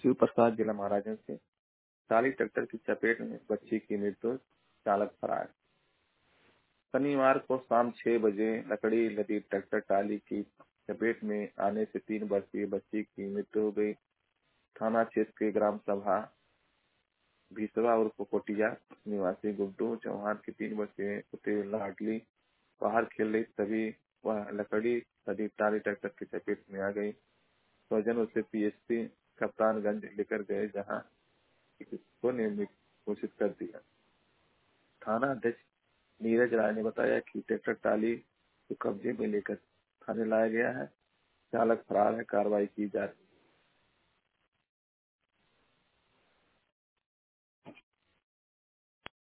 शिव प्रसाद, जिला महाराजगंज से। टाली ट्रैक्टर की चपेट में बच्ची की मृत्यु, चालक फरार। शनिवार को शाम 6 बजे लकड़ी लदी ट्रैक्टर टाली की चपेट में आने से 3 वर्षीय बच्ची की मृत्यु हो गई। थाना क्षेत्र के ग्राम सभा भिसवा उर्फ कोटिया निवासी गुड्डू चौहान की 3 वर्षीय पुत्री लाडली बाहर खेल रही, तभी वह लकड़ी लदी टाली ट्रैक्टर की चपेट में आ गई। स्वजन उसे पीएचसी कप्तानगंज लेकर गए, जहां चिकित्सकों ने मृत घोषित कर दिया। थाना अध्यक्ष नीरज राय ने बताया कि ट्रैक्टर टाली को कब्जे में लेकर थाने लाया गया है। चालक फरार है, कार्रवाई की जा रही है।